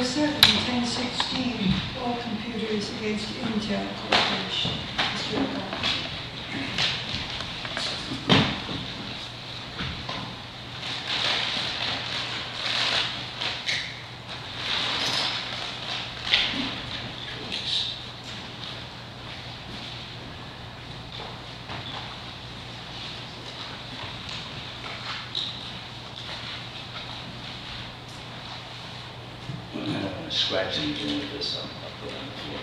7, 1016, all computers against Intel Corporation. Mr. O'Connor. Scratch anything with this, I'll put it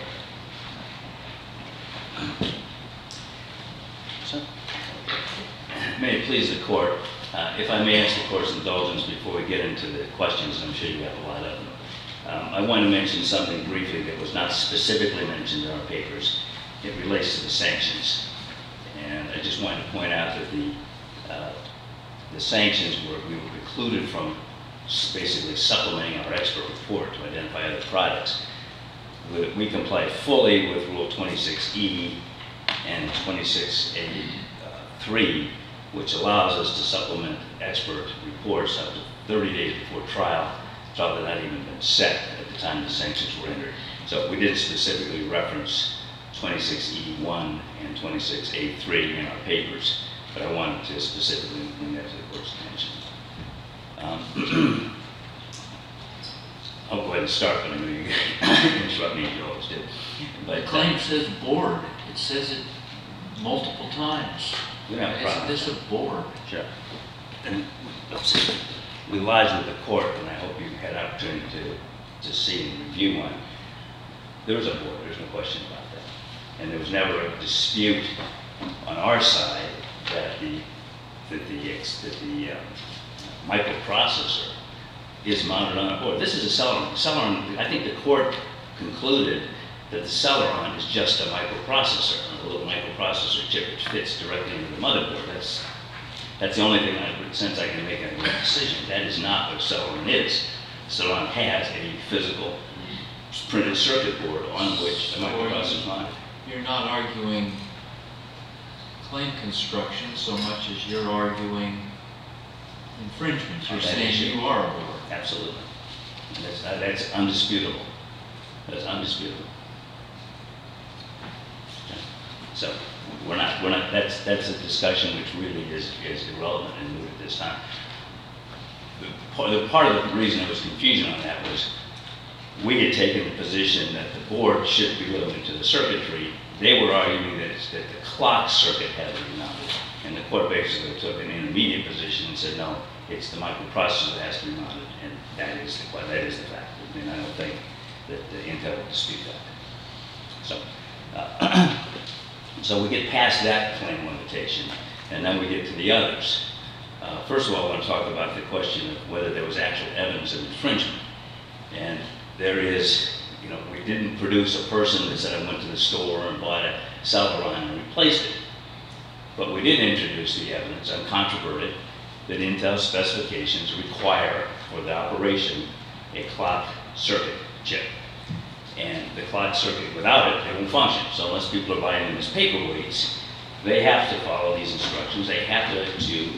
on the floor. So, may it please the court, if I may ask the court's indulgence before we get into the questions, I'm sure you have a lot of them. I want to mention something briefly that was not specifically mentioned in our papers. It relates to the sanctions. And I just wanted to point out that the sanctions we were precluded from basically supplementing our expert report to identify other products. We comply fully with Rule 26E and 26A3, which allows us to supplement expert reports up to 30 days before trial had not even been set at the time the sanctions were entered. So we did specifically reference 26E1 and 26A3 in our papers, but I wanted to specifically bring that to the court's attention. I'll go ahead and start, but I'm going to interrupt me as you always do. But the claim says board. It says it multiple times. Isn't this a board? Sure. And we lodged with the court, and I hope you had an opportunity to see and review one. There was a board. There's no question about that. And there was never a dispute on our side that the microprocessor is mounted on a board. This is a Celeron. Celeron, I think the court concluded that the Celeron is just a microprocessor, a little microprocessor chip which fits directly into the motherboard. That's the only thing since I can make a decision. That is not what Celeron is. Celeron has a physical printed circuit board on which the microprocessor is mounted. You're not arguing claim construction so much as you're arguing infringement. You're saying you are a board. Absolutely. That's undisputable. That's undisputable. So that's a discussion which really is irrelevant and moot at this time. Part of the reason there was confusion on that was we had taken the position that the board should be limited to the circuitry. They were arguing that the clock circuit had to be mounted. And the court basically took an intermediate position and said, no, it's the microprocessor that has to be mounted, and that is the fact. And I don't think that Intel would dispute that. So we get past that claim limitation, and then we get to the others. First of all, I want to talk about the question of whether there was actual evidence of infringement. And there is, we didn't produce a person that said I went to the store and bought a Celeron and replaced it. But we did introduce the evidence, uncontroverted, that Intel specifications require for the operation a clock circuit chip. And the clock circuit, without it, they won't function. So unless people are buying them as paperweights, they have to follow these instructions. They have to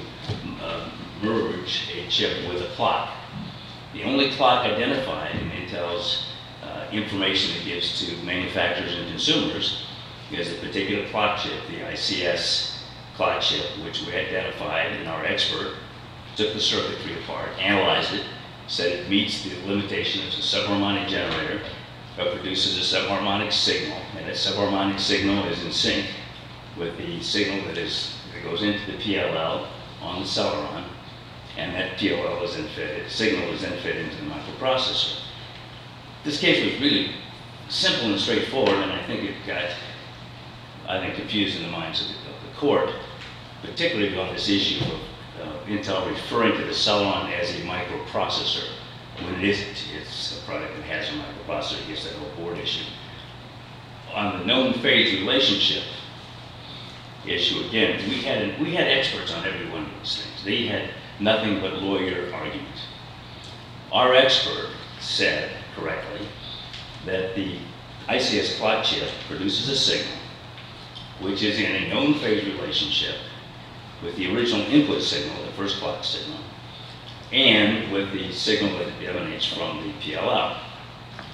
merge a chip with a clock. The only clock identified in Intel's information it gives to manufacturers and consumers is a particular clock chip, the ICS clock chip, which we identified, and our expert took the circuitry apart, analyzed it, said it meets the limitation of a subharmonic generator, but produces a subharmonic signal, and that subharmonic signal is in sync with the signal that goes into the PLL on the Celeron, and that PLL is then signal is then fed into the microprocessor. This case was really simple and straightforward, and I think it got, confused in the minds of the court, particularly on this issue of Intel referring to the Celeron as a microprocessor when it isn't. It's a product that has a microprocessor. It gets that whole board issue. On the known phase relationship issue, again, we had experts on every one of these things. They had nothing but lawyer argument. Our expert said correctly that the ICS clock chip produces a signal which is in a known phase relationship with the original input signal, the first clock signal, and with the signal that emanates from the PLL.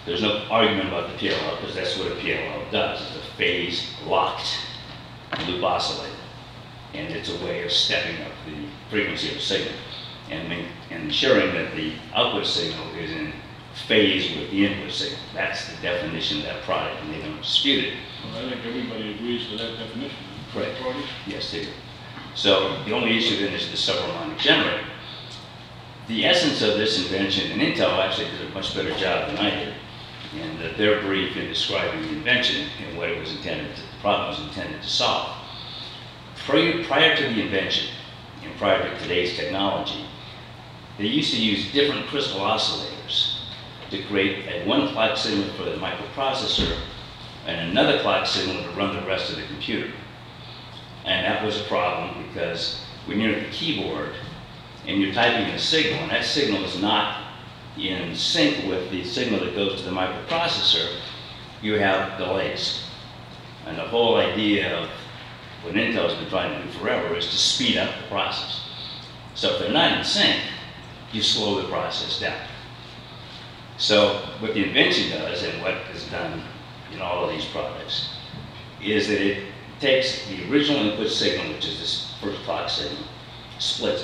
There's no argument about the PLL because that's what a PLL does. It's a phase-locked loop oscillator. And it's a way of stepping up the frequency of a signal and ensuring that the output signal is in phase with the input signal. That's the definition of that product, and they don't dispute it. Well, I think everybody agrees to that definition. Correct. Parties? Yes, they do. So the only issue then is the subharmonic generator. The essence of this invention, and Intel actually did a much better job than I did, in their brief in describing the invention and what it was intended to, the problem was intended to solve. Prior to the invention, and prior to today's technology, they used to use different crystal oscillators to create a one clock signal for the microprocessor and another clock signal to run the rest of the computer. And that was a problem because when you're at the keyboard and you're typing a signal, and that signal is not in sync with the signal that goes to the microprocessor, you have delays. And the whole idea of what Intel's been trying to do forever is to speed up the process. So if they're not in sync, you slow the process down. So what the invention does, and what is done in all of these products, is that it takes the original input signal, which is this first clock signal, splits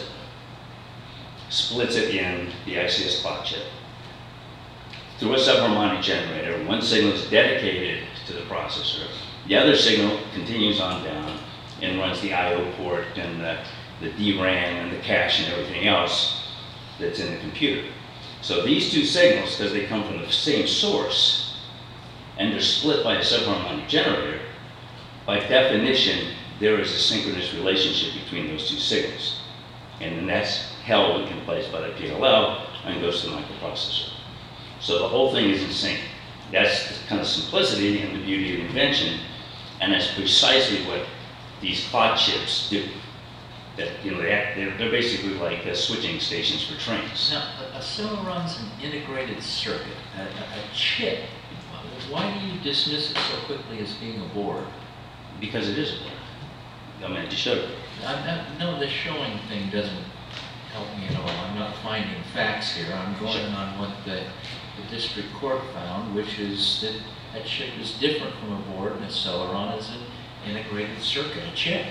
it in the ICS clock chip through a subharmonic generator. One signal is dedicated to the processor. The other signal continues on down and runs the I/O port and the DRAM and the cache and everything else that's in the computer. So these two signals, because they come from the same source and they're split by a subharmonic generator, by definition, there is a synchronous relationship between those two signals. And then that's held in place by the PLL and goes to the microprocessor. So the whole thing is in sync. That's the kind of simplicity and the beauty of the invention, and that's precisely what these clock chips do. That, you know, they're basically like switching stations for trains. Now, a cell runs an integrated circuit, a chip. Why do you dismiss it so quickly as being a board? Because it is a board. I mean, to show you. No, the showing thing doesn't help me at all. I'm not finding facts here. I'm going on what the district court found, which is that a chip is different from a board, and a Celeron is an integrated circuit, a chip.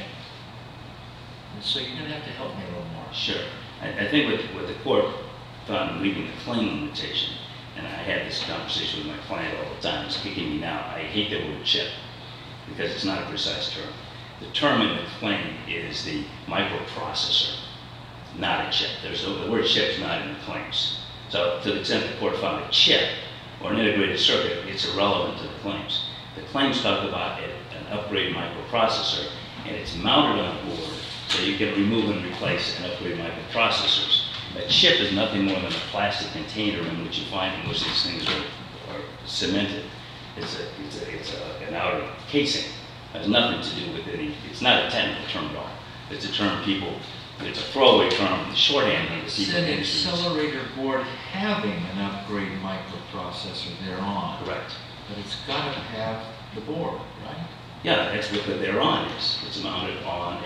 And so you're going to have to help me a little more. Sure. I think what the court found in reading the claim limitation, and I had this conversation with my client all the time, it's kicking me now. I hate the word chip because it's not a precise term. The term in the claim is the microprocessor, not a chip. The word chip is not in the claims. So to the extent the court found a chip or an integrated circuit, it's irrelevant to the claims. The claims talk about an upgrade microprocessor, and it's mounted on a board so you can remove and replace and upgrade microprocessors. A chip is nothing more than a plastic container in which you find in which these things are cemented. It's an outer casing. It has nothing to do with any, it's not a technical term at all. It's a term it's a throwaway term, the shorthand of the It's an accelerator board having an upgrade microprocessor thereon. Correct. But it's got to have the board, right? Yeah, that's what the thereon is. It's mounted on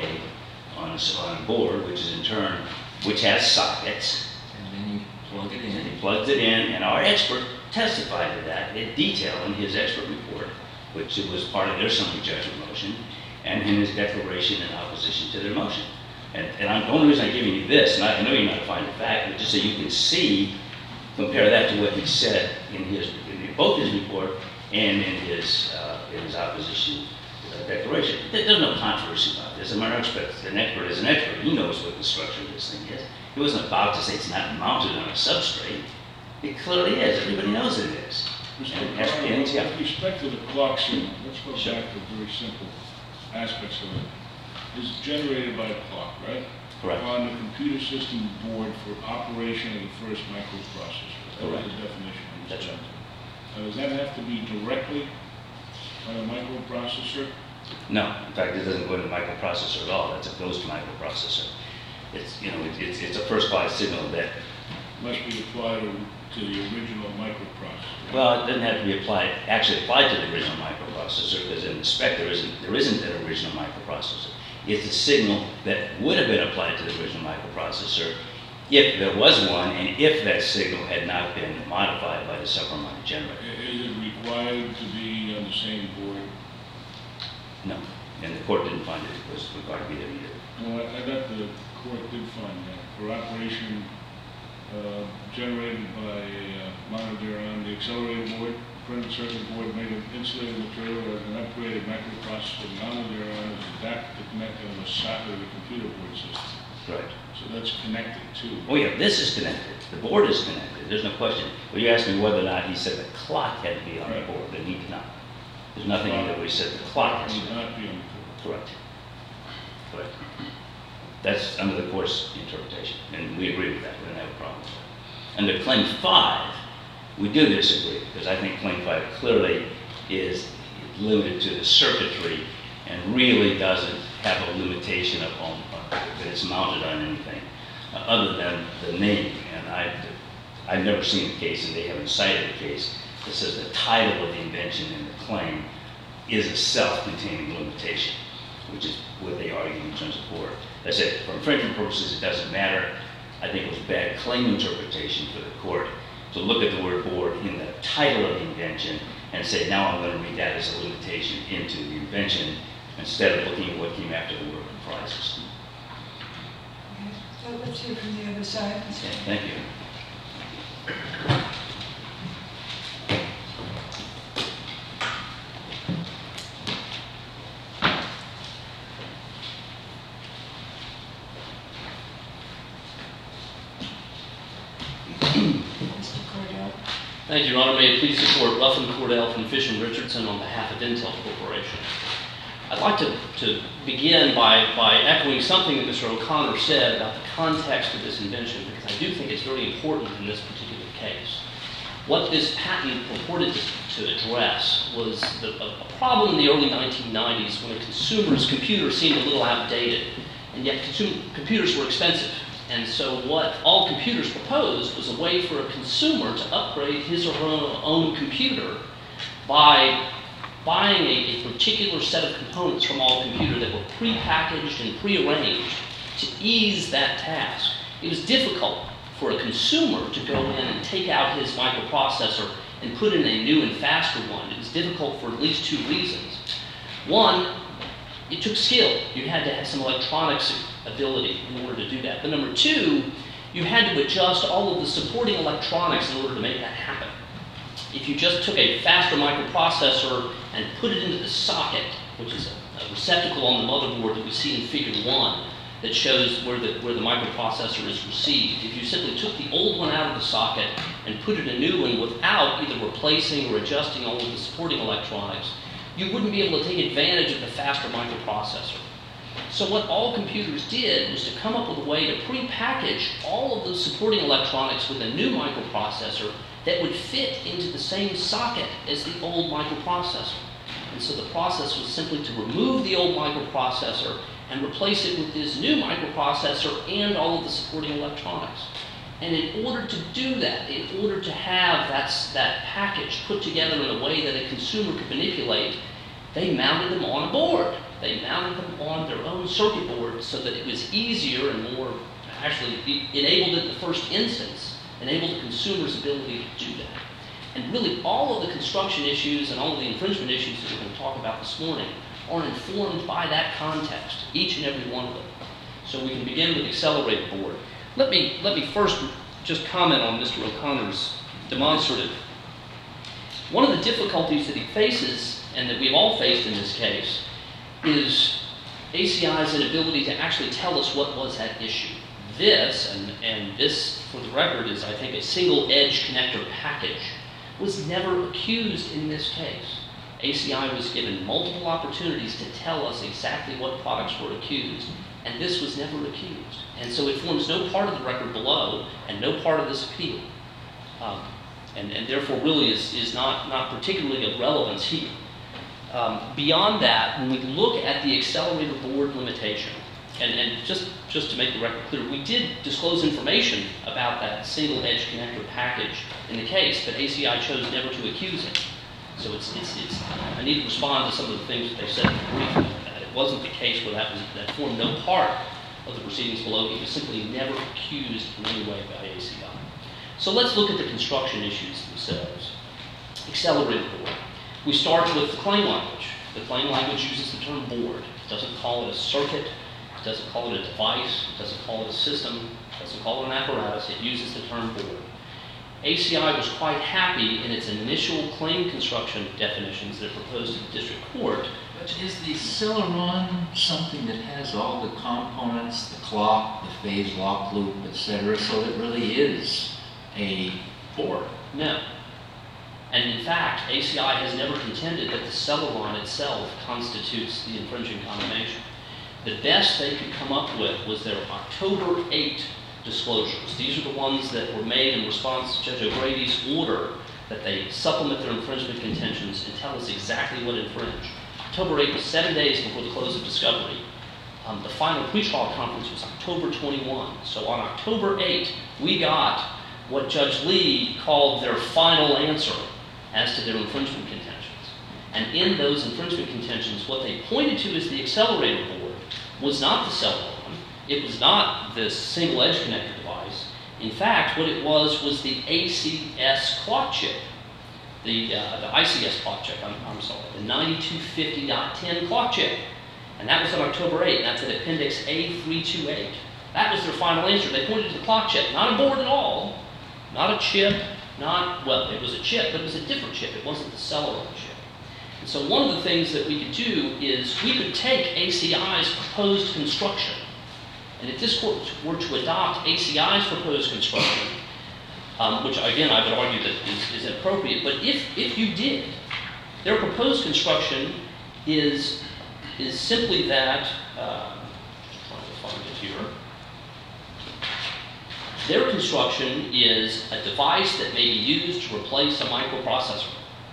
a board, which is in turn, which has sockets. And then you plug it in. And he plugged it in, and our expert testified to that in detail in his expert report, which was part of their summary judgment motion, and in his declaration in opposition to their motion. And the only reason I'm giving you this, and I know you're not finding fact, but just so you can see, compare that to what he said in both his report and in his opposition declaration. There's no controversy about this. I'm an expert. An expert is an expert. He knows what the structure of this thing is. He wasn't about to say it's not mounted on a substrate. It clearly is. Everybody knows it is. Mr. And Carl, SPNs, yeah. with respect to the clock signal, let's go back to very simple aspects of it. It's generated by a clock, right? Correct. On the computer system board for operation of the first microprocessor. That was Correct. the definition. That's right. Now, does that have to be directly on a microprocessor? No, in fact, it doesn't go into microprocessor at all. That's a ghost microprocessor. It's a first-class signal that. Must be applied to the original microprocessor. Well, it doesn't have to be applied to the original microprocessor, because in the spec there isn't an original microprocessor. It's a signal that would have been applied to the original microprocessor If there was one, and if that signal had not been modified by the supplemental generator. Is it required to be on the same board? No, and the court didn't find it was required to be there either. No, I thought the court did find that for operation generated by monitor on the accelerator board, printed circuit board made of insulated material as an upgraded microprocessor mounted thereon as adapted to connect on the socket of the computer board system. Right. So that's connected too. Oh yeah, this is connected. The board is connected. There's no question. But you asked me whether or not he said the clock had to be on the Right. board, and he did not. There's nothing in there where he said the clock has to Need be. not be on the board. Correct. Correct. That's under the court's interpretation, and we agree with that. We don't have a problem with that. Under Claim 5, we do disagree, because I think Claim 5 clearly is limited to the circuitry and really doesn't have a limitation upon that it's mounted on anything other than the name. And I've never seen a case, and they haven't cited a case, that says the title of the invention in the claim is a self-containing limitation, which is what they argue in terms of board. I said, for infringement purposes, it doesn't matter. I think it was bad claim interpretation for the court to look at the word board in the title of the invention and say, now I'm going to read that as a limitation into the invention instead of looking at what came after the word comprises. Okay, so let's hear from the other side. Okay, thank you. Mr. Cordell. Thank you, Your Honor. May it please the Court, Ruffin Cordell from Fish & Richardson on behalf of Intel Corporation. I'd like to begin by echoing something that Mr. O'Connor said about the context of this invention, because I do think it's very important in this particular case. What this patent purported to address was a problem in the early 1990s when a consumer's computer seemed a little outdated, and yet computers were expensive. And so what all computers proposed was a way for a consumer to upgrade his or her own computer by buying a particular set of components from all computer that were pre-packaged and pre-arranged to ease that task. It was difficult for a consumer to go in and take out his microprocessor and put in a new and faster one. It was difficult for at least two reasons. One, it took skill. You had to have some electronics ability in order to do that. But number two, you had to adjust all of the supporting electronics in order to make that happen. If you just took a faster microprocessor and put it into the socket, which is a receptacle on the motherboard that we see in Figure 1 that shows where the microprocessor is received, if you simply took the old one out of the socket and put in a new one without either replacing or adjusting all of the supporting electronics, you wouldn't be able to take advantage of the faster microprocessor. So what all computers did was to come up with a way to pre-package all of those supporting electronics with a new microprocessor that would fit into the same socket as the old microprocessor. And so the process was simply to remove the old microprocessor and replace it with this new microprocessor and all of the supporting electronics. And in order to do that, in order to have that package put together in a way that a consumer could manipulate, they mounted them on a board. They mounted them on their own circuit board so that it was easier and more, actually enabled in the first instance, enabled the consumer's ability to do that. And really all of the construction issues and all of the infringement issues that we're going to talk about this morning are informed by that context, each and every one of them. So we can begin with accelerated board. Let me first just comment on Mr. O'Connor's demonstrative. One of the difficulties that he faces, and that we've all faced in this case, is ACI's inability to actually tell us what was at issue. This, and this, for the record, is, I think, a single edge connector package, was never accused in this case. ACI was given multiple opportunities to tell us exactly what products were accused, and this was never accused. And so it forms no part of the record below and no part of this appeal. And therefore really is not particularly of relevance here. Beyond that, when we look at the accelerator board limitation, and just to make the record clear, we did disclose information about that single edge connector package in the case, but ACI chose never to accuse it. So I need to respond to some of the things that they said in the briefing. It wasn't the case where that formed no part of the proceedings below. He was simply never accused in any way by ACI. So let's look at the construction issues themselves. Accelerated board. We start with the claim language. The claim language uses the term board. It doesn't call it a circuit. It doesn't call it a device. It doesn't call it a system. It doesn't call it an apparatus. It uses the term board. ACI was quite happy in its initial claim construction definitions that it proposed to the district court. But is the Celeron something that has all the components, the clock, the phase lock loop, etc., so it really is a board? No. And in fact, ACI has never contended that the Celeron itself constitutes the infringing combination. The best they could come up with was their October 8 disclosures. These are the ones that were made in response to Judge O'Grady's order that they supplement their infringement contentions and tell us exactly what infringed. October 8 was 7 days before the close of discovery. The final pretrial conference was October 21. So on October 8, we got what Judge Lee called their final answer as to their infringement contentions. And in those infringement contentions, what they pointed to as the accelerator board was not the Celeron. It was not this single edge connector device. In fact, what it was the ACS clock chip. The ICS clock chip, I'm sorry, the 9250.10 clock chip. And that was on October 8, and that's in Appendix A328. That was their final answer. They pointed to the clock chip, not a board at all, not a chip, well, it was a chip, but it was a different chip. It wasn't the Celeron chip. And so one of the things that we could do is we could take ACI's proposed construction, and if this court were to adopt ACI's proposed construction, which again I would argue that is inappropriate, but if you did, their proposed construction is simply that, trying to find it here, their construction is a device that may be used to replace a microprocessor.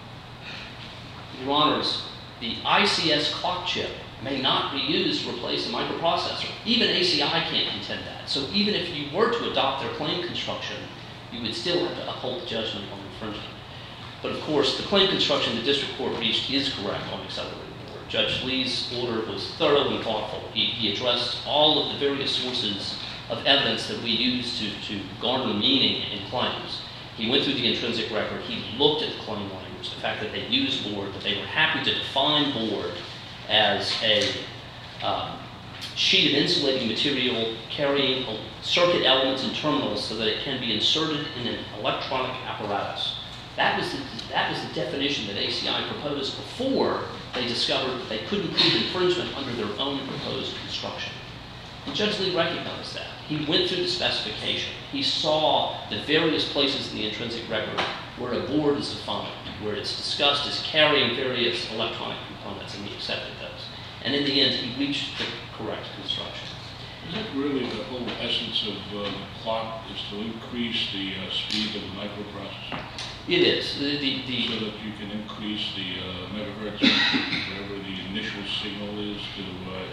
Your Honors, the ICS clock chip may not be used to replace a microprocessor. Even ACI can't contend that. So even if you were to adopt their claim construction, you would still have to uphold the judgment on infringement. But of course, the claim construction the district court reached is correct on accelerated board. Judge Lee's order was thorough and thoughtful. He addressed all of the various sources of evidence that we use to garner meaning in claims. He went through the intrinsic record. He looked at the claim language, the fact that they used board, that they were happy to define board as a sheet of insulating material carrying circuit elements and terminals so that it can be inserted in an electronic apparatus. That was the definition that ACI proposed before they discovered that they couldn't prove infringement under their own proposed construction. And Judge Lee recognized that. He went through the specification. He saw the various places in the intrinsic record where a board is defined, where it's discussed as carrying various electronic components, and he accepted those. And in the end, he reached the correct construction. Is that really the whole essence of the clock, is to increase the speed of the microprocessor? It is. So that you can increase the megahertz, whatever the initial signal is, to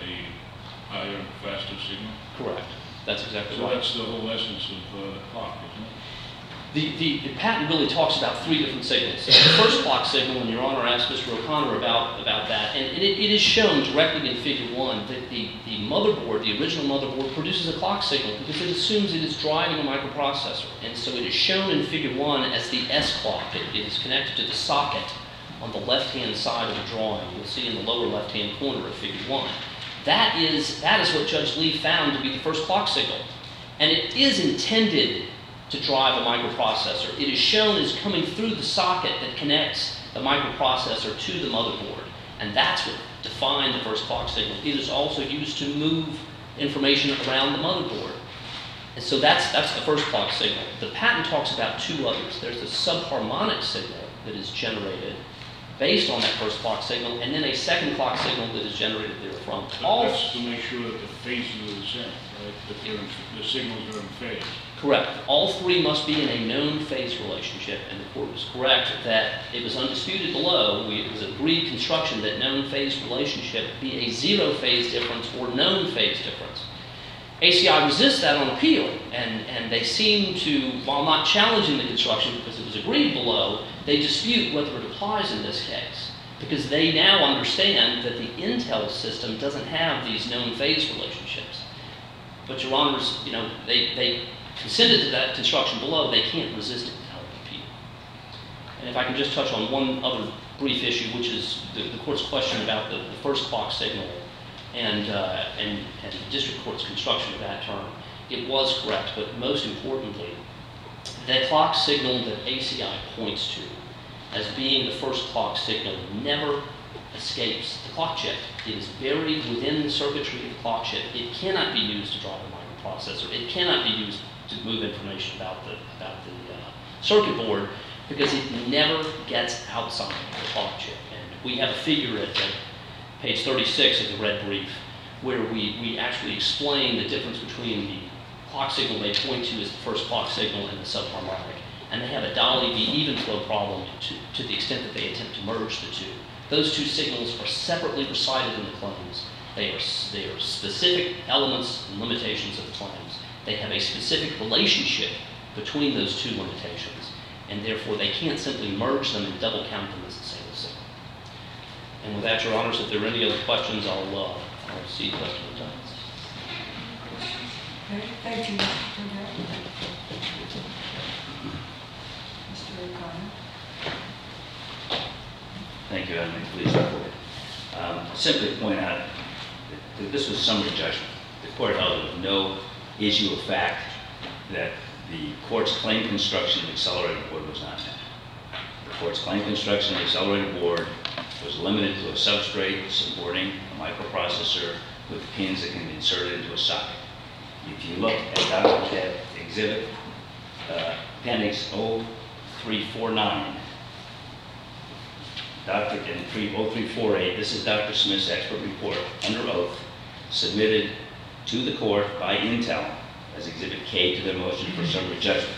a higher, faster signal? Correct. That's exactly So right. that's the whole essence of the clock, isn't it? The patent really talks about three different signals. So the first clock signal, and Your Honor asked Mr. O'Connor about that, and it is shown directly in Figure 1 that the motherboard, the original motherboard, produces a clock signal because it assumes it is driving a microprocessor. And so it is shown in Figure 1 as the S clock. It is connected to the socket on the left-hand side of the drawing. You'll see in the lower left-hand corner of Figure 1. That is what Judge Lee found to be the first clock signal. And it is intended to drive a microprocessor. It is shown as coming through the socket that connects the microprocessor to the motherboard. And that's what defined the first clock signal. It is also used to move information around the motherboard. And so that's the first clock signal. The patent talks about two others. There's a subharmonic signal that is generated based on that first clock signal, and then a second clock signal that is generated therefrom. That's to make sure that the phases are the same, right? That the signals are in phase. Correct. All three must be in a known phase relationship, and the court was correct that it was undisputed below. It was agreed construction that known phase relationship be a zero phase difference or known phase difference. ACI resists that on appeal, and they seem to, while not challenging the construction because it was agreed below, they dispute whether it applies in this case because they now understand that the Intel system doesn't have these known phase relationships. But Your Honors, you know, they consented to that construction below. They can't resist it without appeal. And if I can just touch on one other brief issue, which is the court's question about the first clock signal and the district court's construction of that term. It was correct, but most importantly, the clock signal that ACI points to as being the first clock signal never escapes the clock chip. It is buried within the circuitry of the clock chip. It cannot be used to drive a microprocessor. It cannot be used to move information about the circuit board because it never gets outside the clock chip. And we have a figure at page 36 of the red brief where we actually explain the difference between the clock signal they point to as the first clock signal and the subharmonic. And they have a Dolly V even flow problem to the extent that they attempt to merge the two. Those two signals are separately recited in the claims. They are specific elements and limitations of the claims. They have a specific relationship between those two limitations, and therefore they can't simply merge them and double count them as a single signal. And with that, Your Honors, if there are any other questions, I'll see the rest of the time. Okay, thank you, Mr. Cordell. Mr. O'Connor. Thank you, Madam Police Report. Simply point out that this was summary judgment. The court held with no issue of fact that the court's claim construction of the accelerator board was not met. The court's claim construction of the accelerator board was limited to a substrate supporting a microprocessor with pins that can be inserted into a socket. If you look at exhibit appendix 0349, and 0348, this is Dr. Smith's expert report under oath submitted to the court by Intel as exhibit K to their motion for summary judgment.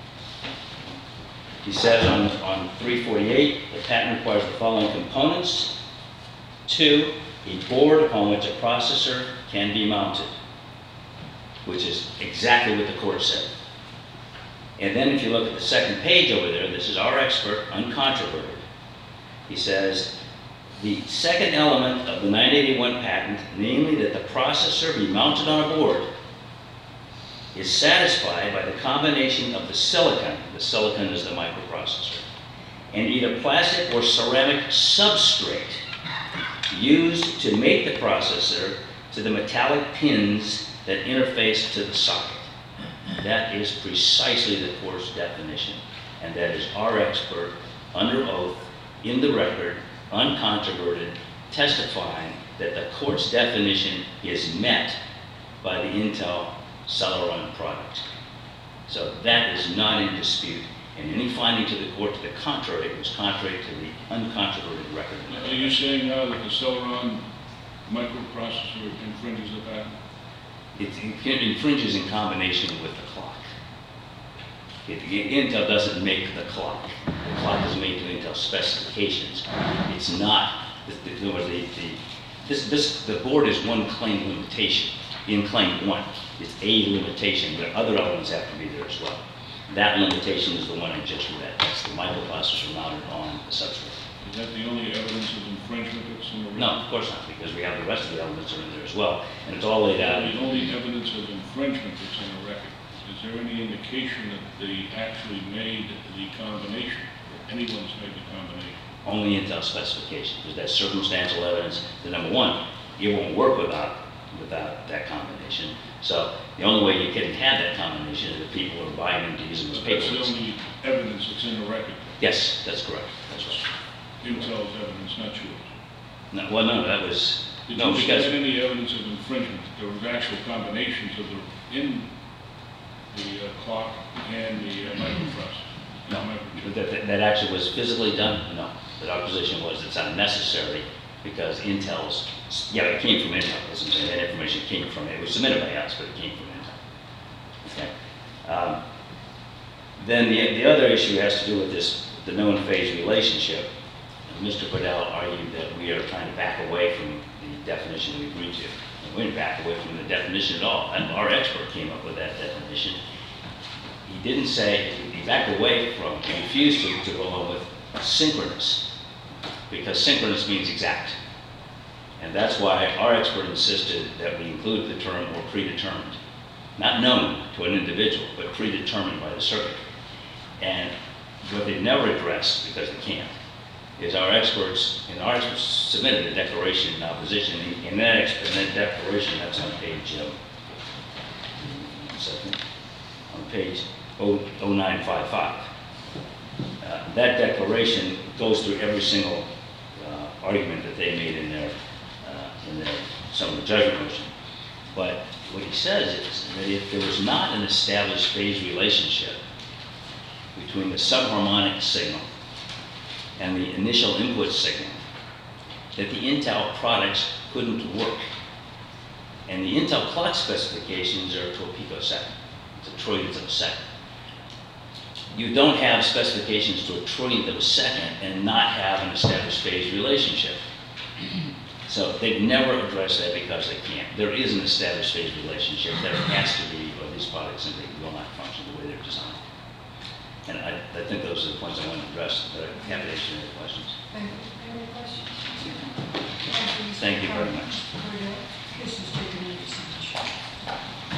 He says on 348, the patent requires the following components. 2, a board upon which a processor can be mounted, which is exactly what the court said. And then if you look at the second page over there, this is our expert, uncontroverted. He says, the second element of the 981 patent, namely that the processor be mounted on a board, is satisfied by the combination of the silicon is the microprocessor, and either plastic or ceramic substrate used to mate the processor to the metallic pins that interface to the socket. That is precisely the court's definition, and that is our expert under oath in the record, uncontroverted, testifying that the court's definition is met by the Intel Celeron product. So that is not in dispute, and any finding to the court to the contrary was contrary to the uncontroverted record. Are you saying now that the Celeron microprocessor infringes the patent? It infringes in combination with the clock. Intel doesn't make the clock. The clock is made to Intel specifications. It's not, the board is one claim limitation. In claim 1, it's a limitation, but other elements have to be there as well. That limitation is the one I just read. That's the microprocessor mounted on the substrate. Is that the only evidence of infringement that's in the record? No, of course not, because we have the rest of the elements are in there as well, and it's all laid out. The only evidence of infringement that's in the record, is there any indication that they actually made the combination, or anyone's made the combination? Only Intel specification, because that's circumstantial evidence. The number one, it won't work without that combination. So the only way you can have that combination is if people are buying them to use them as That's the papers. only evidence that's in the record. Yes, that's correct. That's right. Intel's evidence, not yours. No, well, no, that was Did no you because submit any evidence of infringement? There was actual combinations of in the clock and the microprocessor. no, that actually was physically done. No, but our position was it's unnecessary because Intel's it came from Intel. That information came from it. It was submitted by us, but it came from Intel. Okay. Then the other issue has to do with the known phase relationship. And Mr. Cordell argued that we are trying to back away from the definition we agreed to. And we didn't back away from the definition at all. And our expert came up with that definition. He didn't say, he backed away from, he refused to go along with synchronous, because synchronous means exact. And that's why our expert insisted that we include the term or predetermined. not known to an individual, but predetermined by the circuit. And what they've never addressed, because they can't, is our experts submitted a declaration in opposition. In that declaration, that's on page, on page 0955. That declaration goes through every single argument that they made in their summary judgment motion. But what he says is that if there was not an established phase relationship between the subharmonic signal and the initial input signal, that the Intel products couldn't work. And the Intel clock specifications are to a picosecond, to trillionth of a second. You don't have specifications to a trillionth of a second and not have an established phase relationship. So they've never addressed that because they can't. There is an established phase relationship. There has to be, or these products simply will not function the way they're designed. And I think those are the points I want to address, but I'm happy to answer any questions. Any questions? Thank you very much. This is taken into consideration.